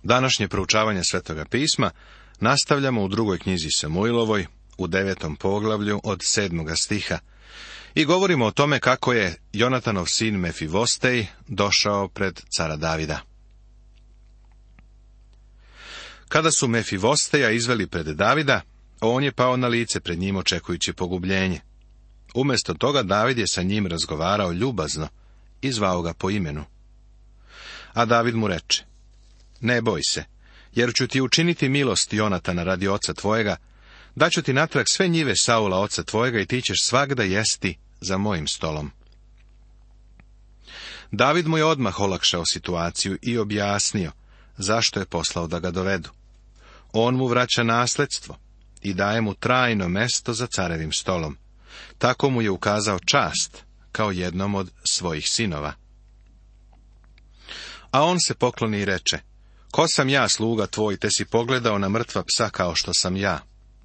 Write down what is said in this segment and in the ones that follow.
Današnje proučavanje Svetoga pisma nastavljamo u 2. knjizi Samuilovoj, u 9. poglavlju od 7. stiha, i govorimo o tome kako je Jonatanov sin Mefivostej došao pred cara Davida. Kada su Mefivosteja izveli pred Davida, on je pao na lice pred njim očekujući pogubljenje. Umjesto toga David je sa njim razgovarao ljubazno i zvao ga po imenu. A David mu reče: ne boj se, jer ću ti učiniti milost Jonatana radi oca tvojega, daću ti natrag sve njive Saula oca tvojega i ti ćeš svagda jesti za mojim stolom. David mu je odmah olakšao situaciju i objasnio zašto je poslao da ga dovedu. On mu vraća nasledstvo i daje mu trajno mesto za carevim stolom. Tako mu je ukazao čast kao jednom od svojih sinova. A on se pokloni i reče: ko sam ja, sluga tvoj, te si pogledao na mrtva psa kao što sam ja?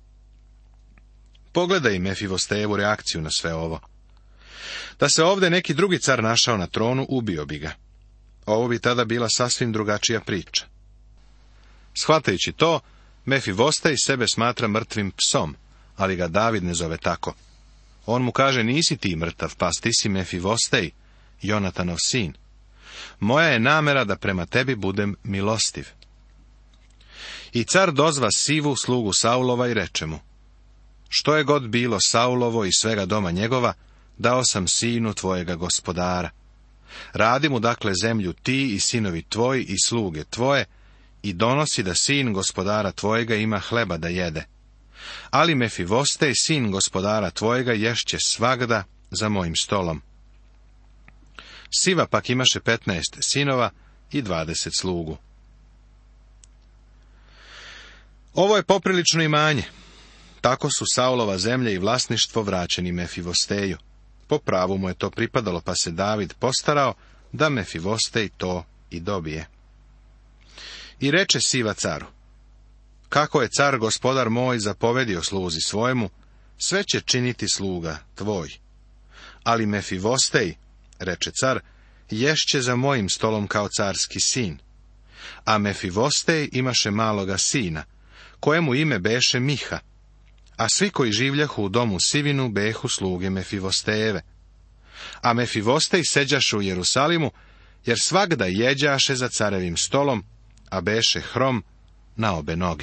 Pogledaj Mefivostejevu reakciju na sve ovo. Da se ovdje neki drugi car našao na tronu, ubio bi ga. Ovo bi tada bila sasvim drugačija priča. Shvatajući to, Mefivostej sebe smatra mrtvim psom, ali ga David ne zove tako. On mu kaže: nisi ti mrtav pas, ti si Mefivostej, Jonatanov sin. Moja je namera da prema tebi budem milostiv. I car dozva Sivu, slugu Saulova, i reče mu: što je god bilo Saulovo i svega doma njegova, dao sam sinu tvojega gospodara. Radi mu dakle zemlju ti i sinovi tvoji i sluge tvoje, i donosi da sin gospodara tvojega ima hleba da jede. Ali Mefivostej, sin gospodara tvojega, ješće svagda za mojim stolom. Siva pak imaše 15 sinova i 20 slugu. Ovo je poprilično imanje. Tako su Saulova zemlja i vlasništvo vraćeni Mefivosteju. Po pravu mu je to pripadalo, pa se David postarao da Mefivostej to i dobije. I reče Siva caru: kako je car gospodar moj zapovedio sluzi svojemu, sve će činiti sluga tvoj. Ali Mefivostej, reče car, ješće za mojim stolom kao carski sin. A Mefivostej imaše maloga sina, kojemu ime beše Miha, a svi koji življahu u domu Sivinu behu sluge Mefivostejeve. A Mefivostej seđaše u Jerusalimu, jer svagda jeđaše za carevim stolom, a beše hrom na obe noge.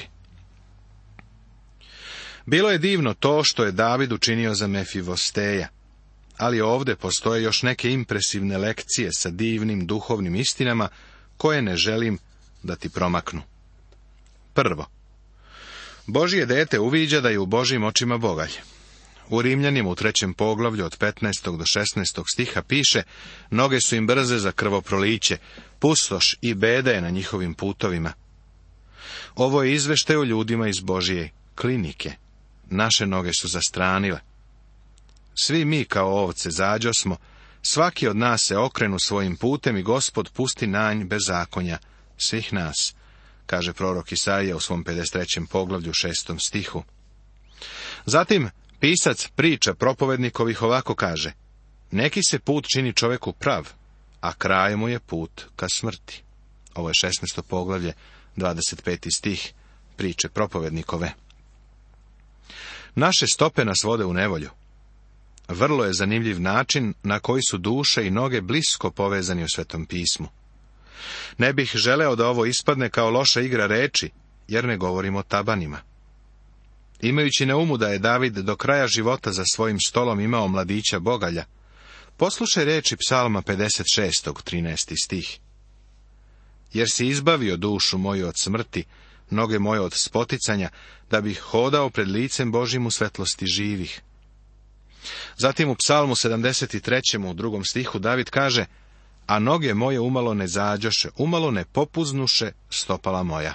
Bilo je divno to što je David učinio za Mefivosteja, ali ovdje postoje još neke impresivne lekcije sa divnim duhovnim istinama koje ne želim da ti promaknu. Prvo, Božje dete uviđa da je u Božjim očima bogalj. U Rimljanima u 3. poglavlju od 15. do 16. stiha piše: noge su im brze za krvoproliće, pustoš i beda je na njihovim putovima. Ovo je izveštaj o ljudima iz Božje klinike. Naše noge su zastranile. Svi mi kao ovce zađosmo, svaki od nas se okrenu svojim putem i Gospod pusti nanj bezakonja svih nas, kaže prorok Isaija u svom 53. poglavlju 6. stihu. Zatim pisac priča propovednikovih ovako kaže: neki se put čini čoveku prav, a kraj mu je put ka smrti. Ovo je 16. poglavlje, 25. stih priče propovednikove. Naše stope nas vode u nevolju. Vrlo je zanimljiv način na koji su duše i noge blisko povezani u Svetom pismu. Ne bih želeo da ovo ispadne kao loša igra reči, jer ne govorimo o tabanima. Imajući na umu da je David do kraja života za svojim stolom imao mladića bogalja, poslušaj reči Psalma 56. 13. stih. Jer si izbavio dušu moju od smrti, noge moje od spoticanja, da bih hodao pred licem Božjim u svetlosti živih. Zatim u Psalmu 73. u 2. stihu David kaže: a noge moje umalo ne zađoše, umalo ne popuznuše stopala moja.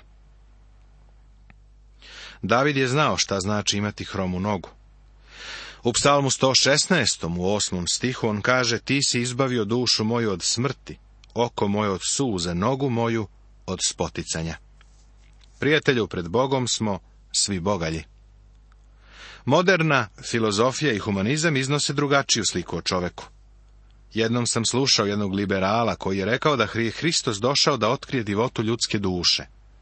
David je znao šta znači imati hromu nogu. U Psalmu 116. u 8. stihu on kaže: ti si izbavio dušu moju od smrti, oko moje od suze, nogu moju od spoticanja. Prijatelju, pred Bogom smo svi bogalji. Moderna filozofija i humanizam iznose drugačiju sliku o čoveku. Jednom sam slušao jednog liberala koji je rekao da je Hristos došao da otkrije divotu ljudske duše.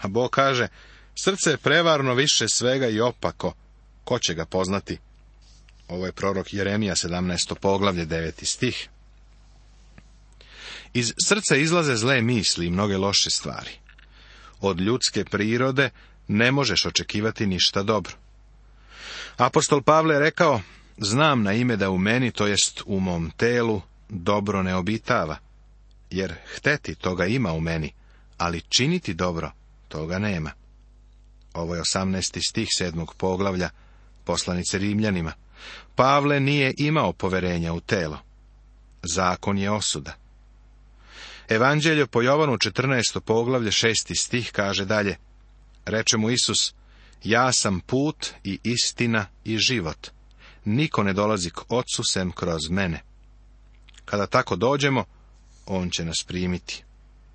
A Bog kaže, srce je prevarno više svega i opako, ko će ga poznati? Ovo je prorok Jeremija, 17. poglavlje, 9. stih. Iz srca izlaze zle misli i mnoge loše stvari. Od ljudske prirode ne možeš očekivati ništa dobro. Apostol Pavle je rekao, znam na ime da u meni, to jest u mom telu, dobro ne obitava, jer hteti toga ima u meni, ali činiti dobro toga nema. Ovo je 18. stih 7. poglavlja poslanice Rimljanima. Pavle nije imao poverenja u telo. Zakon je osuda. Evanđelje po Jovanu 14. poglavlje 6. stih kaže dalje. Reče mu Isus, ja sam put i istina i život. Niko ne dolazi k Ocu sem kroz mene. Kada tako dođemo, on će nas primiti.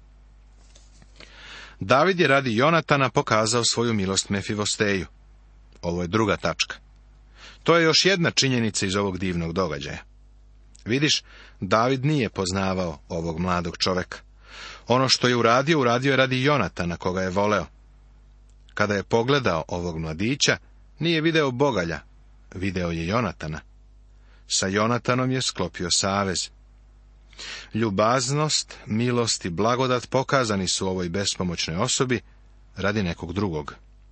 David je radi Jonatana pokazao svoju milost Mefivosteju. Ovo je druga tačka. To je još jedna činjenica iz ovog divnog događaja. Vidiš, David nije poznavao ovog mladog čoveka. Ono što je uradio, uradio je radi Jonatana, koga je voleo. Kada je pogledao ovog mladića, nije video bogalja, video je Jonatana. Sa Jonatanom je sklopio savez. Ljubaznost, milost i blagodat pokazani su ovoj bespomoćnoj osobi radi nekog drugog.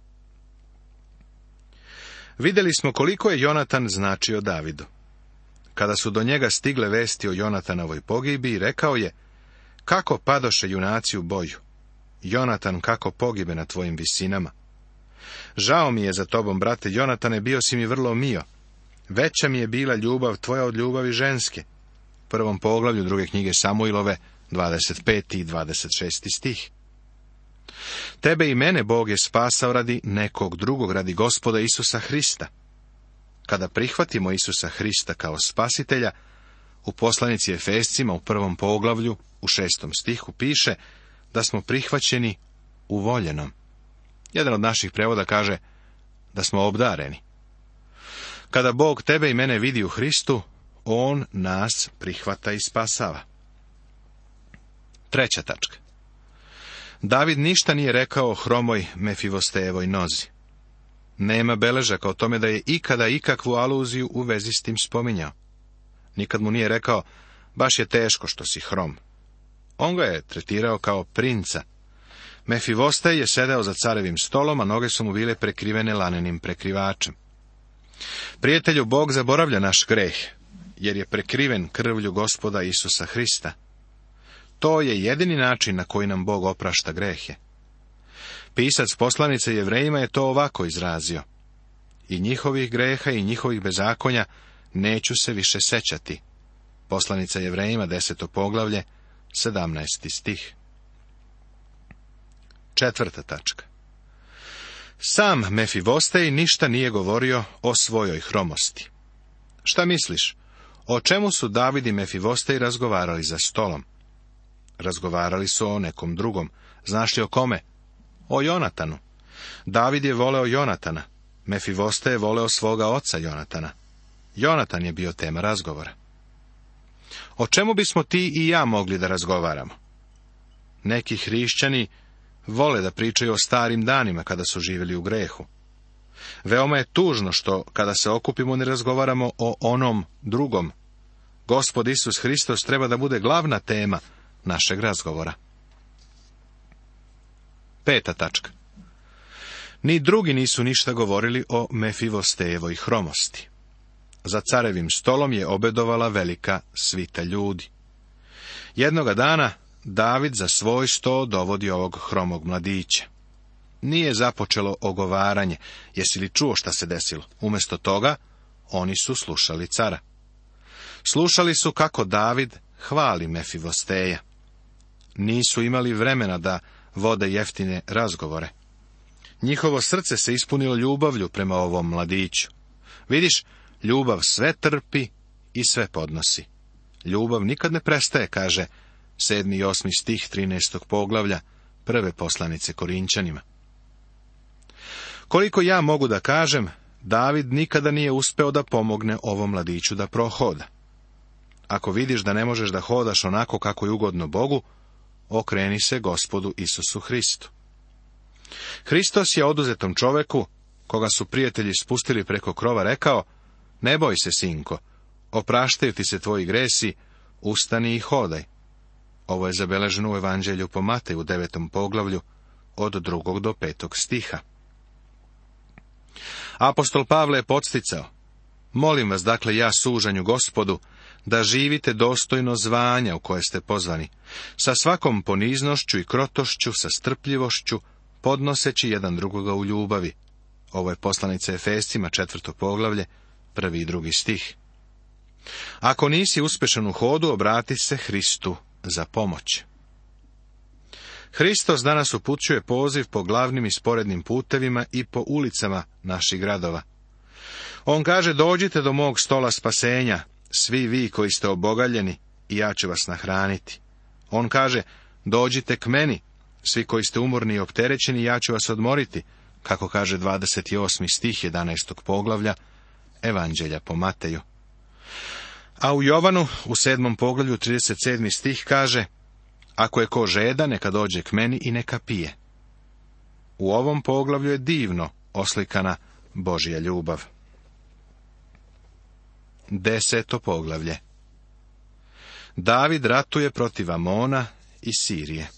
Vidjeli smo koliko je Jonatan značio Davidu. Kada su do njega stigle vesti o Jonatanovoj pogibi, rekao je, kako padoše junaci u boju? Jonatan, kako pogibe na tvojim visinama? Žao mi je za tobom, brate Jonatane, bio si mi vrlo mio. Veća mi je bila ljubav tvoja od ljubavi ženske. Prvom poglavlju druge knjige Samuilove, 25. i 26. stih. Tebe i mene Bog je spasao radi nekog drugog, radi Gospoda Isusa Hrista. Kada prihvatimo Isusa Hrista kao spasitelja, u poslanici Efescima u prvom poglavlju, u 6. stihu piše da smo prihvaćeni u voljenom. Jedan od naših prevoda kaže da smo obdareni. Kada Bog tebe i mene vidi u Hristu, on nas prihvata i spasava. Treća tačka. David ništa nije rekao o hromoj Mefivostejevoj nozi. Nema beležaka o tome da je ikada ikakvu aluziju u vezi s tim spominjao. Nikad mu nije rekao, baš je teško što si hrom. On ga je tretirao kao princa. Mefivostej je sedeo za carevim stolom, a noge su mu bile prekrivene lanenim prekrivačem. Prijatelju, Bog zaboravlja naš greh, jer je prekriven krvlju Gospoda Isusa Hrista. To je jedini način na koji nam Bog oprašta grehe. Pisac poslanice Jevrejima je to ovako izrazio. I njihovih greha i njihovih bezakonja neću se više sećati. Poslanica Jevrejima, 10. poglavlje, 17. stih. Četvrta tačka. Sam Mefivostej ništa nije govorio o svojoj hromosti. Šta misliš? O čemu su David i Mefivostej razgovarali za stolom? Razgovarali su o nekom drugom. Znaš li o kome? O Jonatanu. David je voleo Jonatana. Mefivostej je voleo svoga oca Jonatana. Jonatan je bio tema razgovora. O čemu bismo ti i ja mogli da razgovaramo? Neki hrišćani vole da pričaju o starim danima kada su živjeli u grehu. Veoma je tužno što, kada se okupimo, ne razgovaramo o onom drugom. Gospod Isus Hristos treba da bude glavna tema našeg razgovora. Peta tačka. Ni drugi nisu ništa govorili o Mefivostejevoj hromosti. Za carevim stolom je obedovala velika svita ljudi. Jednoga dana David za svoj sto dovodi ovog hromog mladića. Nije započelo ogovaranje, jesi li čuo šta se desilo? Umjesto toga, oni su slušali cara. Slušali su kako David hvali Mefivosteja. Nisu imali vremena da vode jeftine razgovore. Njihovo srce se ispunilo ljubavlju prema ovom mladiću. Vidiš, ljubav sve trpi i sve podnosi. Ljubav nikad ne prestaje, kaže 7. i 8. stih 13. poglavlja prve poslanice Korinčanima. Koliko ja mogu da kažem, David nikada nije uspeo da pomogne ovom mladiću da prohoda. Ako vidiš da ne možeš da hodaš onako kako je ugodno Bogu, okreni se Gospodu Isusu Hristu. Hristos je oduzetom čoveku, koga su prijatelji spustili preko krova, rekao: ne boj se, sinko, opraštaju ti se tvoji gresi, ustani i hodaj. Ovo je zabeleženo u Evanđelju po Mateju, 9. poglavlju, od 2. do 5. stiha. Apostol Pavle je podsticao: molim vas, dakle, ja sužanju Gospodu, da živite dostojno zvanja u koje ste pozvani, sa svakom poniznošću i krotošću, sa strpljivošću, podnoseći jedan drugoga u ljubavi. Ovo je poslanica Efescima, 4. poglavlje, 1. i 2. stih. Ako nisi uspešan u hodu, obrati se Hristu za pomoć. Hristos danas upućuje poziv po glavnim i sporednim putevima i po ulicama naših gradova. On kaže: dođite do mog stola spasenja, svi vi koji ste obogaljeni, i ja ću vas nahraniti. On kaže: dođite k meni, svi koji ste umorni i opterećeni, ja ću vas odmoriti, kako kaže 28. stih 11. poglavlja Evanđelja po Mateju. A u Jovanu, u 7. poglavlju 37. stih kaže: ako je ko žeda, neka dođe k meni i neka pije. U ovom poglavlju je divno oslikana Božja ljubav. 10. poglavlje. David ratuje protiv Amona i Sirije.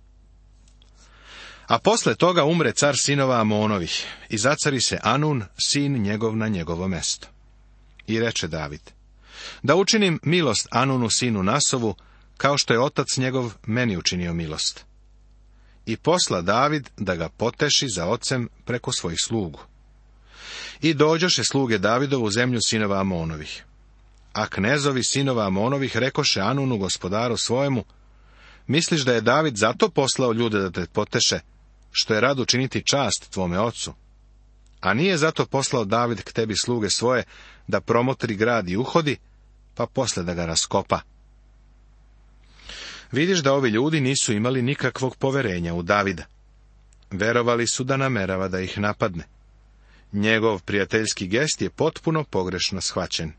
A posle toga umre car sinova Amonovih i zacari se Anun, sin njegov, na njegovo mesto. I reče David: da učinim milost Anunu, sinu Nasovu, kao što je otac njegov meni učinio milost. I posla David da ga poteši za ocem preko svojih slugu. I dođoše sluge Davidovu u zemlju sinova Amonovih. A knezovi sinova Amonovih rekoše Anunu, gospodaru svojemu: misliš da je David zato poslao ljude da te poteše, što je rado činiti čast tvome ocu? A nije zato poslao David k tebi sluge svoje, da promotri grad i uhodi, pa posle da ga raskopa? Vidiš da ovi ljudi nisu imali nikakvog poverenja u Davida. Verovali su da namerava da ih napadne. Njegov prijateljski gest je potpuno pogrešno shvaćen.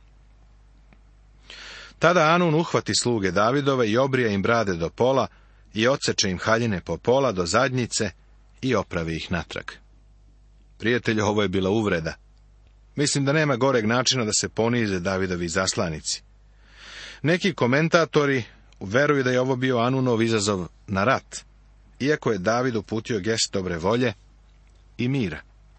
Tada Anun uhvati sluge Davidove i obrija im brade do pola i odseče im haljine po pola do zadnjice i opravi ih natrag. Prijatelju, ovo je bila uvreda. Mislim da nema goreg načina da se ponize Davidovi zaslanici. Neki komentatori veruju da je ovo bio Anunov izazov na rat, iako je David uputio gest dobre volje i mira.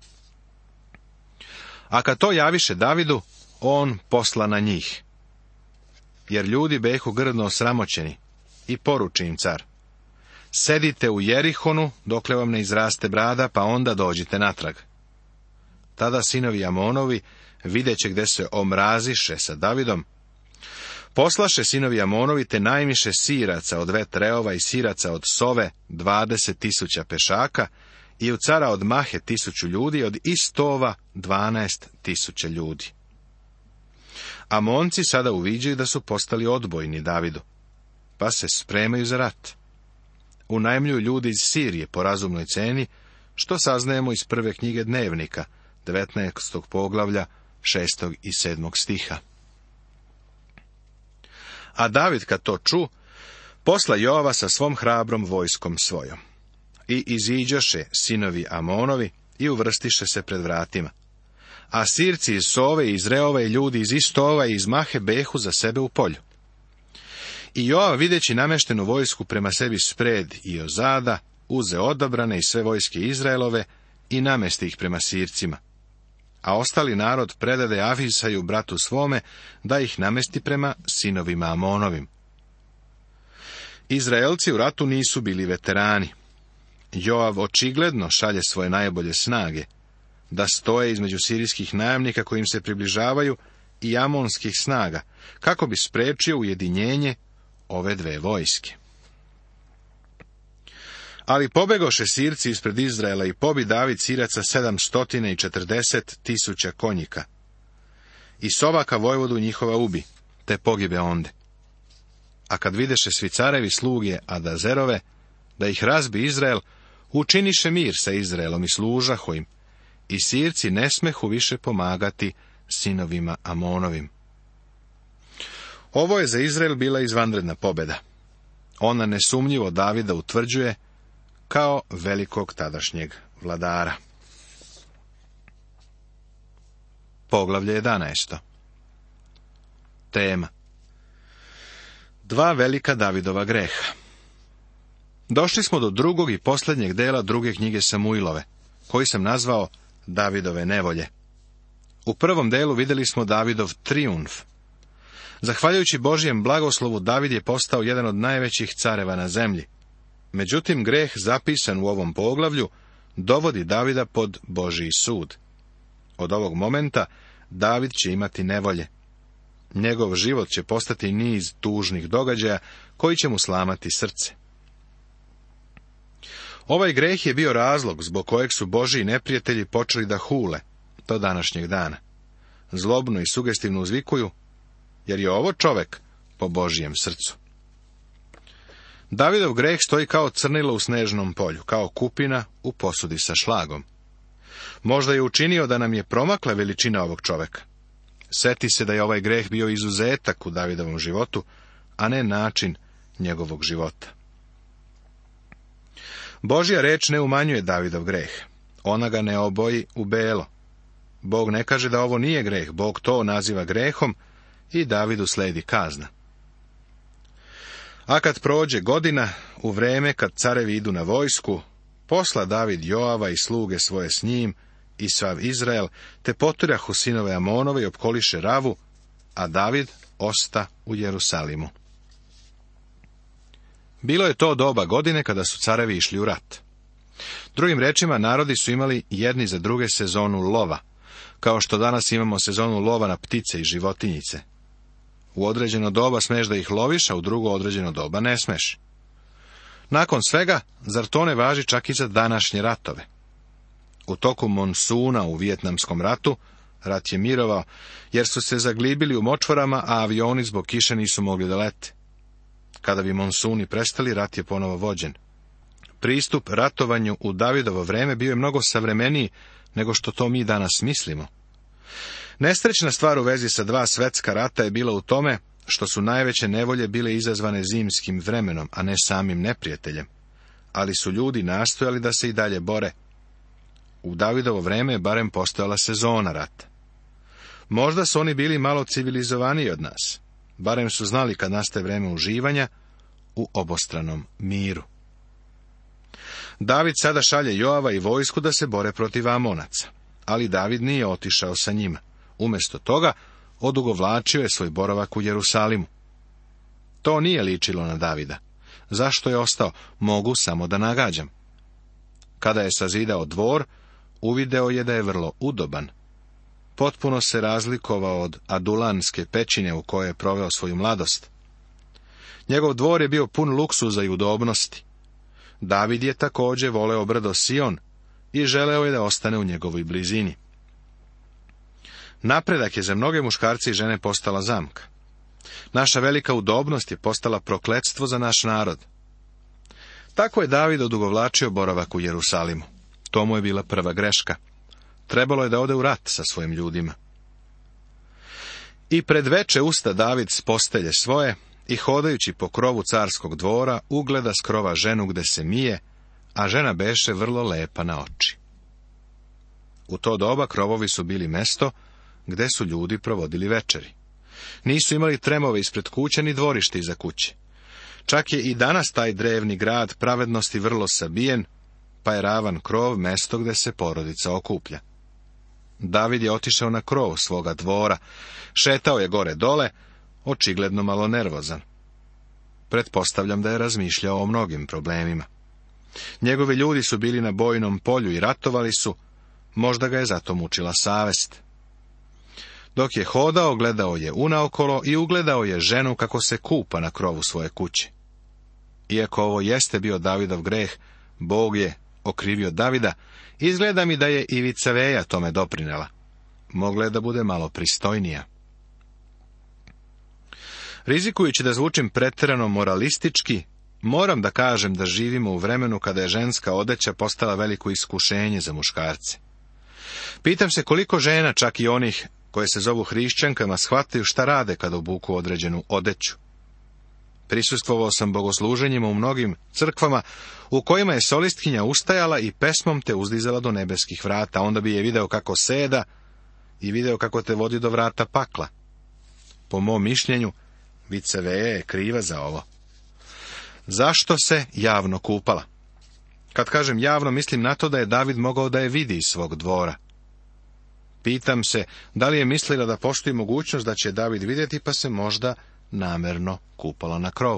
A kad to javiše Davidu, on posla na njih. Jer ljudi behu grdno osramoćeni, i poruči im car: sedite u Jerihonu dokle vam ne izraste brada, pa onda dođite natrag. Tada sinovi Amonovi, videće gde se omraziše sa Davidom, poslaše sinovi Amonovi te najmiše siraca od vetreova i siraca od sove 20.000 pešaka i u cara od Mahe 1.000 ljudi, od Istova 12.000 ljudi. Amonci sada uviđaju da su postali odbojni Davidu, pa se spremaju za rat. Unajmljuju ljudi iz Sirije po razumnoj ceni, što saznajemo iz prve knjige Dnevnika, 19. poglavlja, 6. i 7. stiha. A David, kad to ču, posla Joava sa svom hrabrom vojskom svojom. I iziđoše sinovi Amonovi i uvrstiše se pred vratima. A Sirci iz Sove i iz Reova i ljudi iz Istova i iz Mahe behu za sebe u polju. I Joav, videći nameštenu vojsku prema sebi spred i ozada, uze odabrane i sve vojske Izraelove i namesti ih prema Sircima. A ostali narod predade Avisaju, bratu svome, da ih namesti prema sinovima Amonovim. Izraelci u ratu nisu bili veterani. Joav očigledno šalje svoje najbolje snage, da stoje između sirijskih najamnika koji im se približavaju i amonskih snaga, kako bi sprečio ujedinjenje ove dve vojske. Ali pobegoše Sirci ispred Izraela i pobi David Siraca 740.000 konjika. I Sovaka vojvodu njihova ubi, te pogibe onde. A kad videše svi carevi sluge Adazerove, da ih razbi Izrael, učiniše mir sa Izraelom i služaho im, i Sirci ne smehu više pomagati sinovima Amonovim. Ovo je za Izrael bila izvanredna pobjeda. Ona nesumnjivo Davida utvrđuje kao velikog tadašnjeg vladara. Poglavlje 11. Tema: dva velika Davidova greha. Došli smo do drugog i posljednjeg dela druge knjige Samuilove, koji sam nazvao Davidove nevolje. U prvom delu vidjeli smo Davidov trijumf. Zahvaljujući Božijem blagoslovu, David je postao jedan od najvećih careva na zemlji. Međutim, greh zapisan u ovom poglavlju dovodi Davida pod Božji sud. Od ovog momenta David će imati nevolje. Njegov život će postati niz tužnih događaja koji će mu slamati srce. Ovaj greh je bio razlog zbog kojeg su Božji neprijatelji počeli da hule do današnjeg dana. Zlobno i sugestivno uzvikuju, jer je ovo čovek po Božjem srcu. Davidov greh stoji kao crnilo u snežnom polju, kao kupina u posudi sa šlagom. Možda je učinio da nam je promakla veličina ovog čoveka. Seti se da je ovaj greh bio izuzetak u Davidovom životu, a ne način njegovog života. Božja reč ne umanjuje Davidov greh. Ona ga ne oboji u belo. Bog ne kaže da ovo nije greh, Bog to naziva grehom i Davidu sledi kazna. A kad prođe godina, u vreme kad carevi idu na vojsku, posla David Joava i sluge svoje s njim i sav Izrael, te poturjahu sinove Amonove i opkoliše Ravu, a David osta u Jerusalimu. Bilo je to doba godine kada su carevi išli u rat. Drugim rečima, narodi su imali jedni za druge sezonu lova, kao što danas imamo sezonu lova na ptice i životinjice. U određeno doba smeš da ih loviš, a u drugo određeno doba ne smeš. Nakon svega, zar to ne važi čak i za današnje ratove? U toku monsuna u Vijetnamskom ratu, rat je mirovao, jer su se zaglibili u močvarama, a avioni zbog kiše nisu mogli da lete. Kada bi monsuni prestali, rat je ponovo vođen. Pristup ratovanju u Davidovo vreme bio je mnogo savremeniji nego što to mi danas mislimo. Nesrećna stvar u vezi sa dva svetska rata je bila u tome što su najveće nevolje bile izazvane zimskim vremenom, a ne samim neprijateljem. Ali su ljudi nastojali da se i dalje bore. U Davidovo vreme je barem postojala sezona rata. Možda su oni bili malo civilizovaniji od nas. Barem su znali kad nastaje vreme uživanja u obostranom miru. David sada šalje Joava i vojsku da se bore protiv Amonaca. Ali David nije otišao sa njima. Umjesto toga, odugovlačio je svoj boravak u Jerusalimu. To nije ličilo na Davida. Zašto je ostao? Mogu samo da nagađam. Kada je sazidao dvor, uvideo je da je vrlo udoban. Potpuno se razlikovao od adulanske pećine u kojoj je proveo svoju mladost. Njegov dvor je bio pun luksuza i udobnosti. David je također voleo brdo Sion i želeo je da ostane u njegovoj blizini. Napredak je za mnoge muškarce i žene postala zamka. Naša velika udobnost je postala prokletstvo za naš narod. Tako je David odugovlačio boravak u Jerusalimu. To mu je bila prva greška. Trebalo je da ode u rat sa svojim ljudima. I pred veče usta David s postelje svoje i hodajući po krovu carskog dvora ugleda s krova ženu gde se mije, a žena beše vrlo lepa na oči. U to doba krovovi su bili mesto gde su ljudi provodili večeri. Nisu imali tremove ispred kuće ni dvorište iza kuće. Čak je i danas taj drevni grad pravednosti vrlo sabijen, pa je ravan krov mesto gde se porodica okuplja. David je otišao na krov svoga dvora, šetao je gore dole, očigledno malo nervozan. Pretpostavljam da je razmišljao o mnogim problemima. Njegovi ljudi su bili na bojnom polju i ratovali su, možda ga je zato mučila savest. Dok je hodao, gledao je unaokolo i ugledao je ženu kako se kupa na krovu svoje kuće. Iako ovo jeste bio Davidov greh, Bog je okrivio Davida, izgleda mi da je i Vicaveja tome doprinela. Mogla je da bude malo pristojnija. Rizikujući da zvučim pretjerano moralistički, moram da kažem da živimo u vremenu kada je ženska odeća postala veliko iskušenje za muškarce. Pitam se koliko žena, čak i onih koje se zovu hrišćankama, shvataju šta rade kada obuku određenu odeću. Prisustvovao sam bogosluženjima u mnogim crkvama, u kojima je solistkinja ustajala i pesmom te uzdizala do nebeskih vrata, onda bi je video kako seda i video kako te vodi do vrata pakla. Po mom mišljenju, Viceveja je kriva za ovo. Zašto se javno kupala? Kad kažem javno, mislim na to da je David mogao da je vidi iz svog dvora. Pitam se, da li je mislila da postoji mogućnost da će David vidjeti, pa se možda namerno kupala na krovu.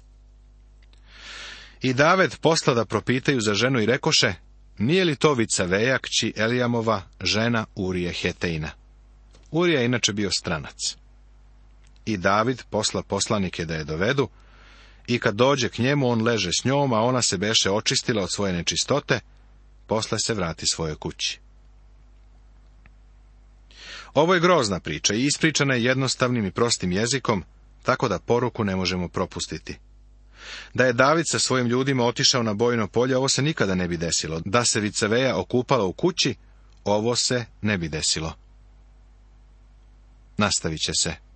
I David posla da propitaju za ženu i rekoše, nije li to Vicaveja, kći Elijamova, žena Urije Hetejna? Urija je inače bio stranac. I David posla poslanike da je dovedu, i kad dođe k njemu, on leže s njom, a ona se beše očistila od svoje nečistote, posle se vrati svojoj kući. Ovo je grozna priča i ispričana je jednostavnim i prostim jezikom, tako da poruku ne možemo propustiti. Da je David sa svojim ljudima otišao na bojno polje, ovo se nikada ne bi desilo. Da se Vicaveja okupala u kući, ovo se ne bi desilo. Nastavit će se